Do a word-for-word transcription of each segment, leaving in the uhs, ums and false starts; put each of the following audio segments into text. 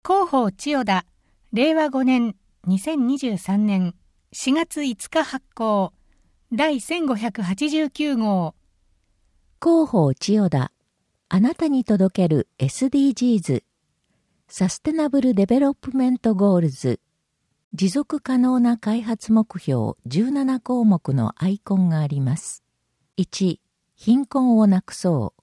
広報千代田、れいわごねんにせんにじゅうさんねんしがついつか発行、第せんごひゃくはちじゅうきゅう号。 広報千代田、あなたに届ける エスディージーズ、サステナブルデベロップメントゴールズ、持続可能な開発目標じゅうななこうもくのアイコンがあります。いち、貧困をなくそう。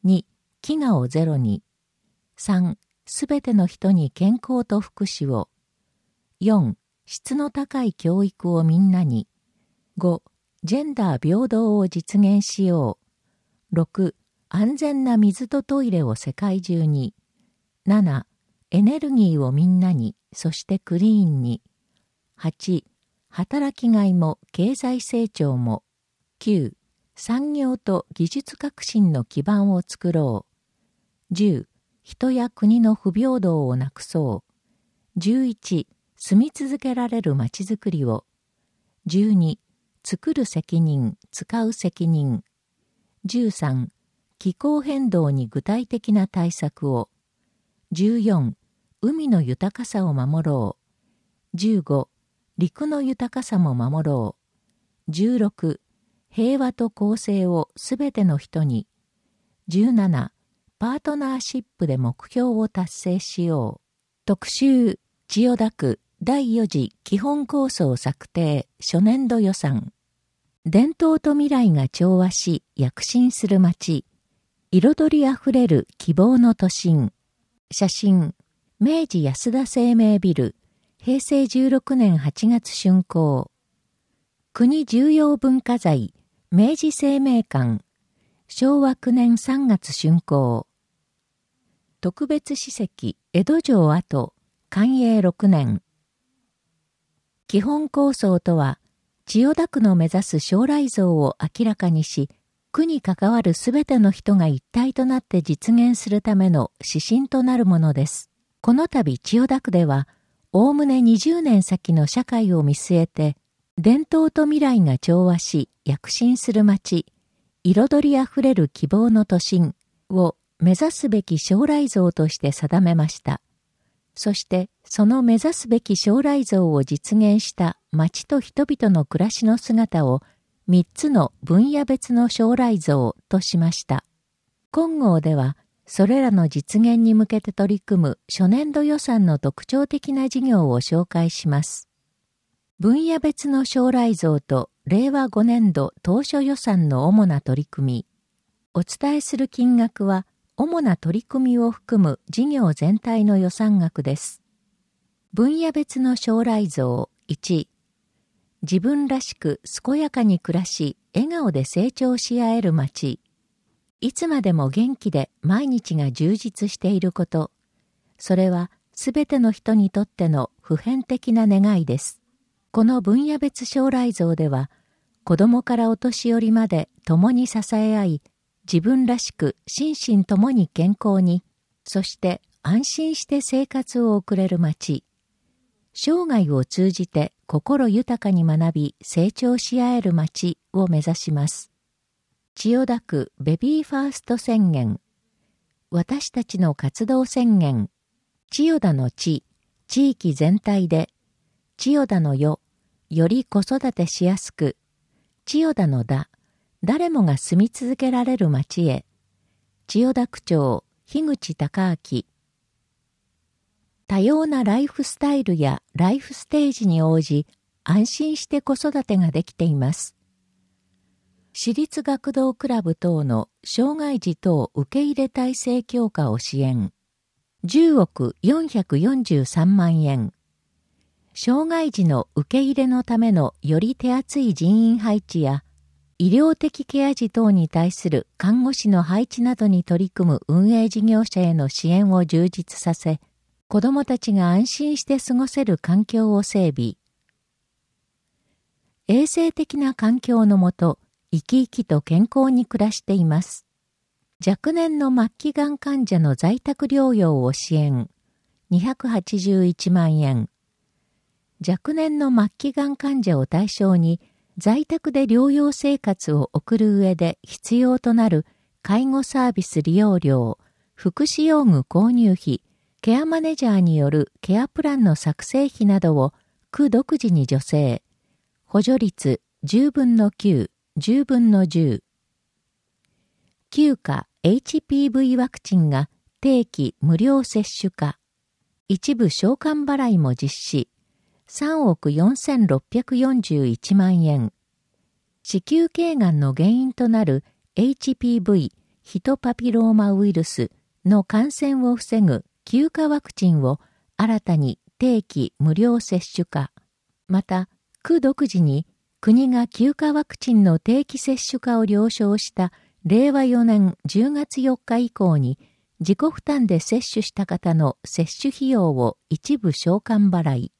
に、飢餓をゼロに。さん、すべての人に健康と福祉を。よん、質の高い教育をみんなに。ご、ジェンダー平等を実現しよう。ろく、安全な水とトイレを世界中に。なな、エネルギーをみんなに、そしてクリーンに。はち、働きがいも経済成長も。きゅう、産業と技術革新の基盤を作ろう。じゅう、人や国の不平等をなくそう。じゅういち、住み続けられるまちづくりを。じゅうに、作る責任、使う責任。じゅうさん、気候変動に具体的な対策を。じゅうよん、海の豊かさを守ろう。じゅうご、陸の豊かさも守ろう。じゅうろく、平和と公正をすべての人に。じゅうなな、パートナーシップで目標を達成しよう。特集、千代田区だいよ次基本構想策定初年度予算。伝統と未来が調和し躍進する街。彩りあふれる希望の都心。写真、明治安田生命ビル、へいせいじゅうろくねんはちがつ竣工。国重要文化財、明治生命館、しょうわくねんさんがつ竣工。特別史跡、江戸城跡、寛永ろくねん。基本構想とは、千代田区の目指す将来像を明らかにし、区に関わるすべての人が一体となって実現するための指針となるものです。この度千代田区では、おおむねにじゅうねん先の社会を見据えて、伝統と未来が調和し、躍進する街、彩りあふれる希望の都心を目指すべき将来像として定めました。そしてその目指すべき将来像を実現した街と人々の暮らしの姿をみっつの分野別の将来像としました。今号ではそれらの実現に向けて取り組む初年度予算の特徴的な事業を紹介します。分野別の将来像とれいわごねんど当初予算の主な取り組み。お伝えする金額は主な取り組みを含む事業全体の予算額です。分野別の将来像いち、自分らしく健やかに暮らし、笑顔で成長し合える街。いつまでも元気で毎日が充実していること。それはすべての人にとっての普遍的な願いです。この分野別将来像では、子供からお年寄りまで共に支え合い、自分らしく心身ともに健康に、そして安心して生活を送れる街。生涯を通じて心豊かに学び成長し合える街を目指します。千代田区ベビーファースト宣言。私たちの活動宣言。千代田の地、地域全体で。千代田の世、より子育てしやすく。千代田の田、誰もが住み続けられる町へ。千代田区長、樋口孝明。多様なライフスタイルやライフステージに応じ、安心して子育てができています。私立学童クラブ等の障害児等受け入れ体制強化を支援。じゅうおくよんひゃくよんじゅうさんまんえん。障害児の受け入れのためのより手厚い人員配置や、医療的ケア児等に対する看護師の配置などに取り組む運営事業者への支援を充実させ、子どもたちが安心して過ごせる環境を整備。衛生的な環境のもと、生き生きと健康に暮らしています。若年の末期がん患者の在宅療養を支援。にひゃくはちじゅういちまんえん。若年の末期がん患者を対象に、在宅で療養生活を送る上で必要となる介護サービス利用料、福祉用具購入費、 ケアマネジャーによるケアプランの作成費などを区独自に助成。補助率じゅうぶんのきゅう、じゅうぶんのじゅう。きゅうか エイチピーブイ ワクチンが定期無料接種化。一部償還払いも実施。さんおくよんせんろっぴゃくよんじゅういちまんえん。子宮頸がんの原因となる エイチピーブイ ヒトパピローマウイルスの感染を防ぐ休暇ワクチンを新たに定期無料接種化。また、区独自に国が休暇ワクチンの定期接種化を了承したれいわよねんじゅうがつよっか以降に自己負担で接種した方の接種費用を一部償還払い。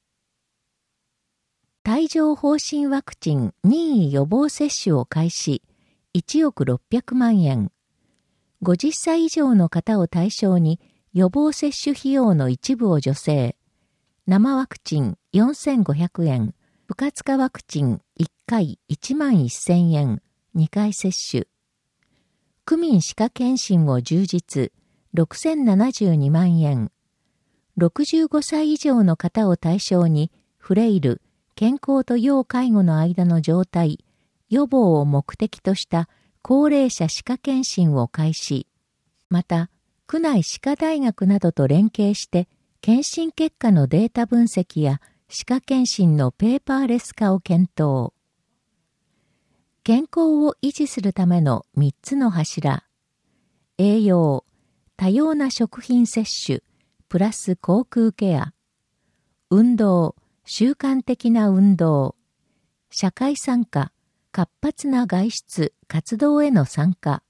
帯状疱疹ワクチン任意予防接種を開始、いちおくろっぴゃくまんえん。ごじゅっさい以上の方を対象に予防接種費用の一部を助成。生ワクチンよんせんごひゃくえん。不活化ワクチンいっかいいちまんせんえん。にかい接種。区民歯科検診を充実。ろくせんななじゅうにまんえん。ろくじゅうごさい以上の方を対象にフレイル、健康と要介護の間の状態、予防を目的とした高齢者歯科検診を開始。また、区内歯科大学などと連携して検診結果のデータ分析や歯科検診のペーパーレス化を検討。健康を維持するためのみっつの柱。栄養、多様な食品摂取、プラス口腔ケア。運動、習慣的な運動。社会参加、活発な外出、活動への参加。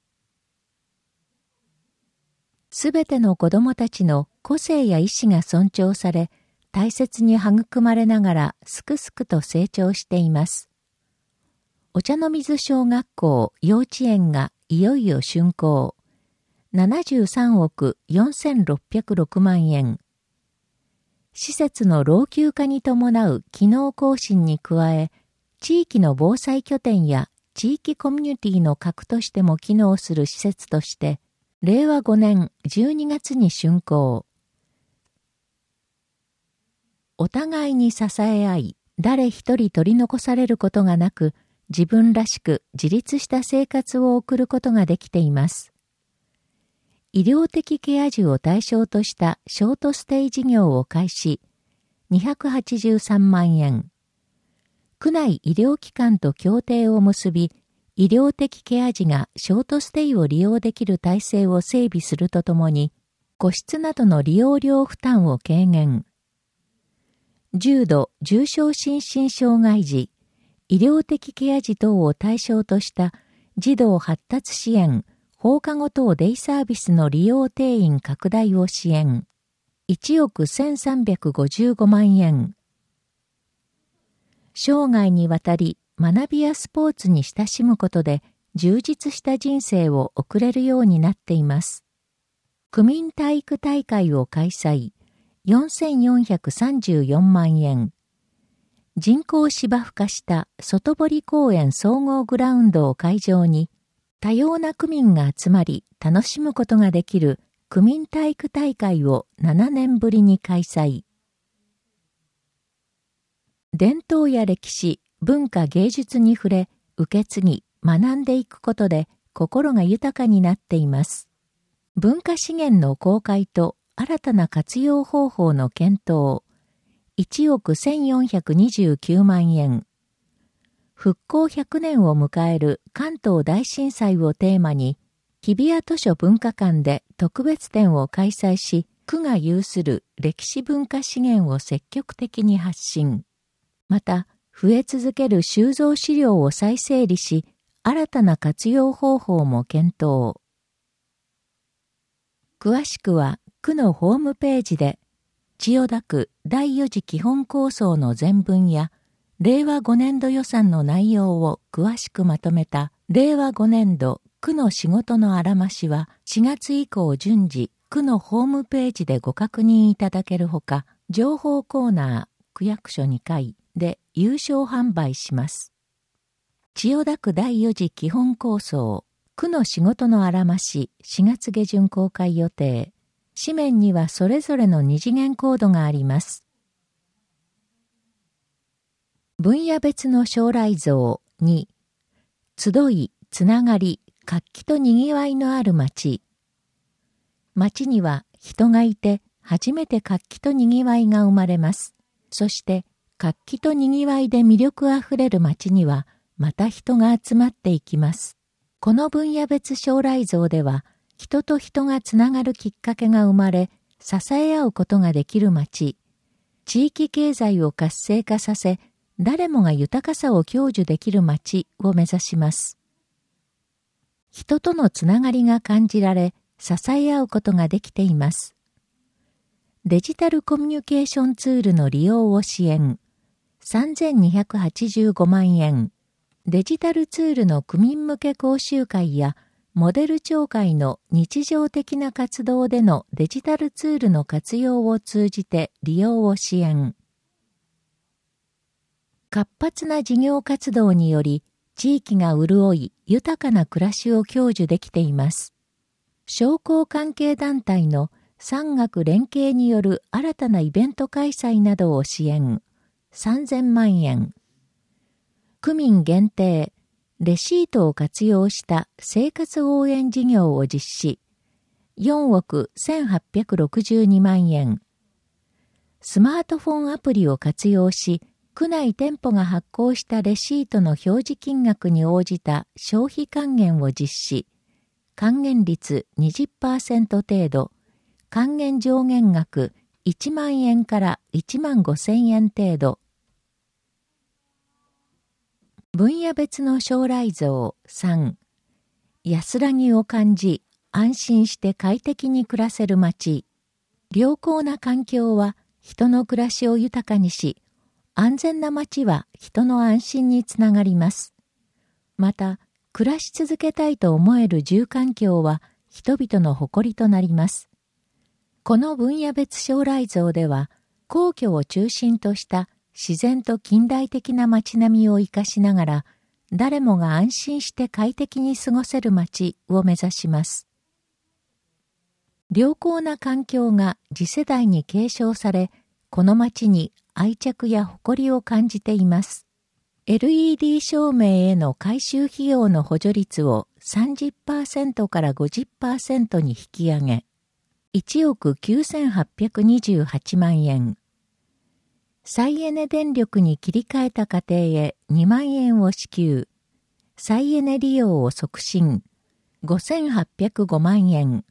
すべての子どもたちの個性や意思が尊重され、大切に育まれながらすくすくと成長しています。お茶の水小学校幼稚園がいよいよ竣工。ななじゅうさんおくよんせんろっぴゃくろくまんえん。施設の老朽化に伴う機能更新に加え、地域の防災拠点や地域コミュニティの核としても機能する施設として、れいわごねんじゅうにがつに竣工。お互いに支え合い、誰一人取り残されることがなく、自分らしく自立した生活を送ることができています。医療的ケア児を対象としたショートステイ事業を開始、にひゃくはちじゅうさんまんえん。区内医療機関と協定を結び、医療的ケア児がショートステイを利用できる体制を整備するとともに、個室などの利用料負担を軽減。重度重症心身障害児、医療的ケア児等を対象とした児童発達支援、放課後等デイサービスの利用定員拡大を支援。いちおくせんさんびゃくごじゅうごまんえん。生涯にわたり学びやスポーツに親しむことで充実した人生を送れるようになっています。区民体育大会を開催。よんせんよんひゃくさんじゅうよんまんえん。人工芝生化した外堀公園総合グラウンドを会場に、多様な区民が集まり楽しむことができる区民体育大会をななねんぶりに開催。伝統や歴史、文化芸術に触れ、受け継ぎ、学んでいくことで心が豊かになっています。文化資源の公開と新たな活用方法の検討。いちおくせんよんひゃくにじゅうきゅうまんえん。復興ひゃくねんを迎える関東大震災をテーマに、日比谷図書文化館で特別展を開催し、区が有する歴史文化資源を積極的に発信。また、増え続ける収蔵資料を再整理し、新たな活用方法も検討。詳しくは、区のホームページで、千代田区だいよ次基本構想の全文や、れいわごねんど予算の内容を詳しくまとめた、れいわごねんど区の仕事のあらましは、しがつ以降順次、区のホームページでご確認いただけるほか、情報コーナー、区役所にかいで有償販売します。千代田区だいよ次基本構想、区の仕事のあらまし、しがつげじゅん公開予定。 紙面にはそれぞれの二次元コードがあります。分野別の将来像に、集い、つながり、活気とにぎわいのある町。町には人がいて初めて活気とにぎわいが生まれます。そして活気とにぎわいで魅力あふれる町にはまた人が集まっていきます。この分野別将来像では人と人がつながるきっかけが生まれ、支え合うことができる町。地域経済を活性化させ、誰もが豊かさを享受できる町を目指します。人とのつながりが感じられ、支え合うことができています。デジタルコミュニケーションツールの利用を支援。さんぜんにひゃくはちじゅうごまんえん。デジタルツールの区民向け講習会や、モデル町会の日常的な活動でのデジタルツールの活用を通じて利用を支援。活発な事業活動により、地域が潤い、豊かな暮らしを享受できています。商工関係団体の産学連携による新たなイベント開催などを支援。さんぜんまんえん。区民限定、レシートを活用した生活応援事業を実施。よんおくせんはっぴゃくろくじゅうにまんえん。スマートフォンアプリを活用し、区内店舗が発行したレシートの表示金額に応じた消費還元を実施。還元率 にじゅっパーセント 程度。還元上限額いちまんえんからいちまんごせんえん程度。分野別の将来像さん。安らぎを感じ、安心して快適に暮らせる町。良好な環境は人の暮らしを豊かにし、安全な町は人の安心につながります。また、暮らし続けたいと思える住環境は人々の誇りとなります。この分野別将来像では、皇居を中心とした自然と近代的な町並みを生かしながら、誰もが安心して快適に過ごせる町を目指します。良好な環境が次世代に継承され、この町に愛着や誇りを感じています。エルイーディー 照明への改修費用の補助率を さんじゅっパーセント から ごじゅっパーセント に引き上げ、いちおくきゅうせんはっぴゃくにじゅうはちまんえん。再エネ電力に切り替えた家庭へにまんえんを支給。再エネ利用を促進。ごせんはっぴゃくごまんえん。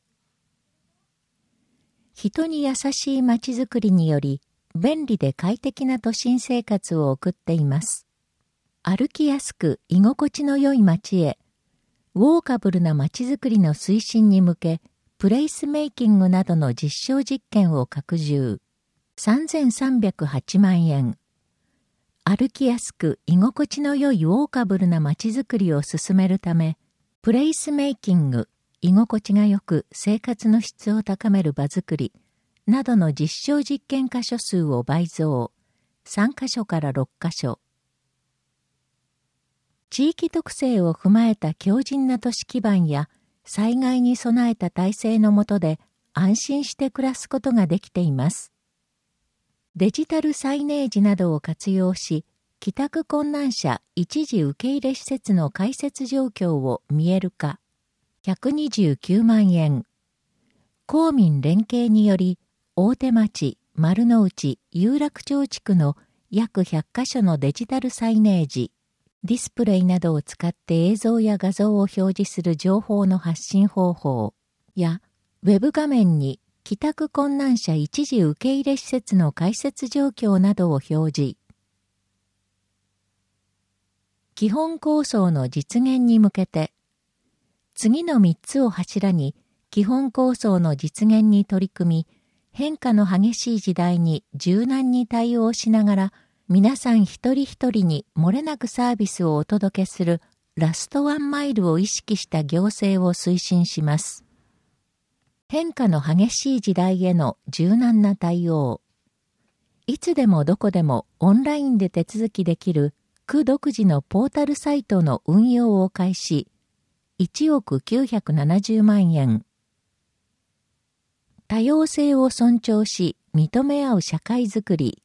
人に優しい街づくりにより、便利で快適な都心生活を送っています。歩きやすく居心地の良い街へ、ウォーカブルな街づくりの推進に向け、プレイスメイキングなどの実証実験を拡充。さんぜんさんびゃくはちまんえん。歩きやすく居心地の良いウォーカブルな街づくりを進めるため、プレイスメイキング、居心地が良く生活の質を高める場づくり、などの実証実験箇所数を倍増。さんかしょからろっかしょ。地域特性を踏まえた強靭な都市基盤や災害に備えた体制の下で安心して暮らすことができています。デジタルサイネージなどを活用し、帰宅困難者一時受け入れ施設の開設状況を見える化。ひゃくにじゅうきゅうまんえん。公民連携により、大手町、丸の内、有楽町地区の約ひゃっかしょのデジタルサイネージ、ディスプレイなどを使って映像や画像を表示する情報の発信方法や、ウェブ画面に帰宅困難者一時受け入れ施設の開設状況などを表示。基本構想の実現に向けて、次のみっつを柱に基本構想の実現に取り組み、変化の激しい時代に柔軟に対応しながら、皆さん一人一人に漏れなくサービスをお届けするラストワンマイルを意識した行政を推進します。変化の激しい時代への柔軟な対応。いつでもどこでもオンラインで手続きできる区独自のポータルサイトの運用を開始。いちおくきゅうひゃくななじゅうまんえん。 多様性を尊重し認め合う社会づくり。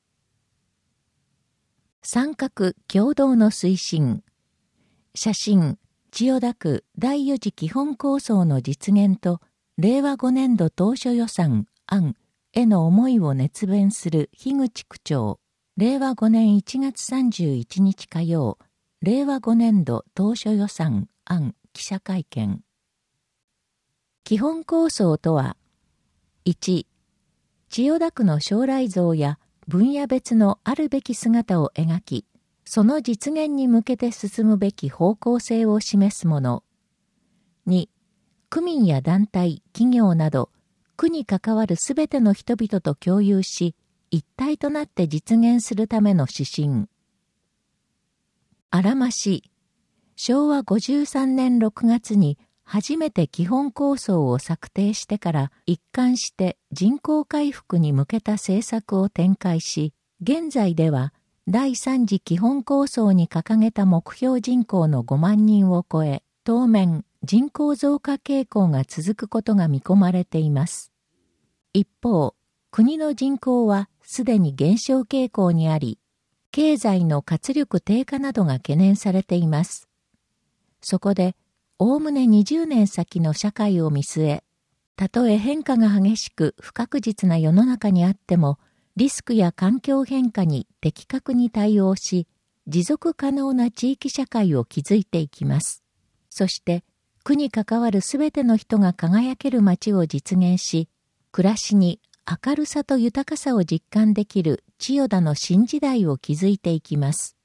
三角共同の推進。写真、千代田区第四次基本構想の実現と、令和ごねん度当初予算案への思いを熱弁する樋口区長。令和ごねんいちがつさんじゅういちにち火曜、令和ごねん度当初予算案記者会見。基本構想とは、いち、千代田区の将来像や分野別のあるべき姿を描き、その実現に向けて進むべき方向性を示すもの。に、区民や団体、企業など、区に関わるすべての人々と共有し、一体となって実現するための指針。あらまし、しょうわごじゅうさんねんろくがつに初めて基本構想を策定してから一貫して人口回復に向けた政策を展開し、現在ではだいさん次基本構想に掲げた目標人口のごまんにんを超え、当面人口増加傾向が続くことが見込まれています。一方、国の人口はすでに減少傾向にあり、経済の活力低下などが懸念されています。そこで、おおむねにじゅうねん先の社会を見据え、たとえ変化が激しく不確実な世の中にあっても、リスクや環境変化に的確に対応し、持続可能な地域社会を築いていきます。そして、区に関わるすべての人が輝ける街を実現し、暮らしに明るさと豊かさを実感できる千代田の新時代を築いていきます。